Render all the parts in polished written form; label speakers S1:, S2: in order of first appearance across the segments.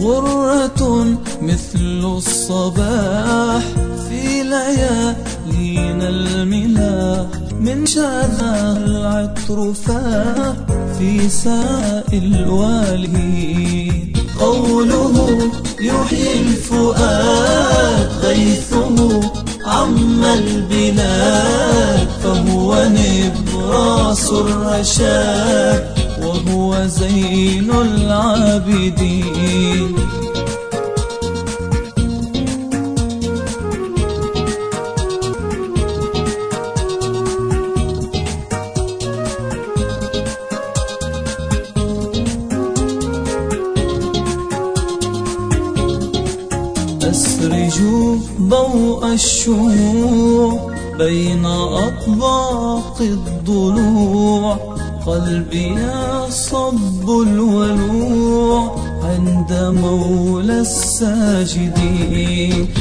S1: غرة مثل الصباح في ليالينا الملاح، من شذا العطر فاح في سائل الوالهين. قوله يحيي الفؤاد، غيثه عم البلاد، فهو نبراس الرشاد وهو زين العابدين. أسرجوا ضوء الشموع بين أطباق الضلوع، قلبي يصب الولوع عند مولى الساجدين.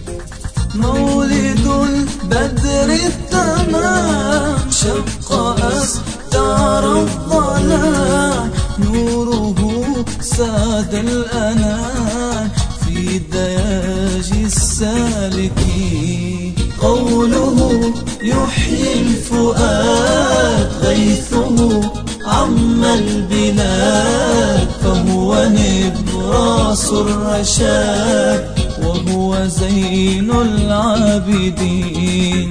S1: مولد البدر التمام شق أستار الظلام، نوره ساد الأنام في دياج السالكين. قوله يحيي الفؤاد، غيثه عم البلاد، فهو نبراس الرشاد وهو زين العابدين.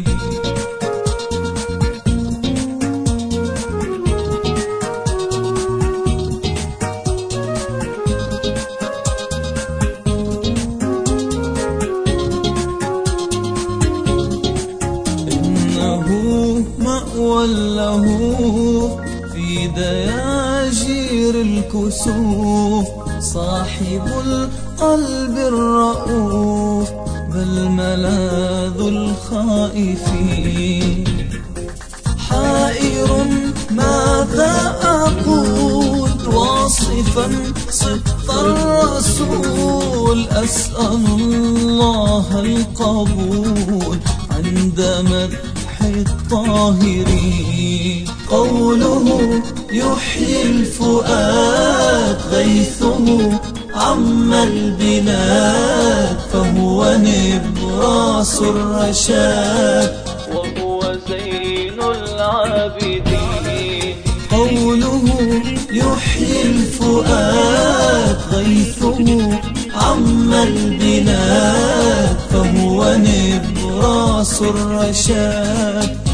S1: مأوى له في دياجير الكسوف، صاحب القلب الرؤوف بل ملاذ الخائفين. حائر ماذا أقول واصفا صدق الرسول، أسأل الله القبول عند مدح الطاهرين. قوله يحيي الفؤاد، غيثه عم البلاد، فهو نبراس الرشاد وهو زين العابدين. قوله يحيي الفؤاد، غيثه عم البلاد، فهو نبراس الرشاد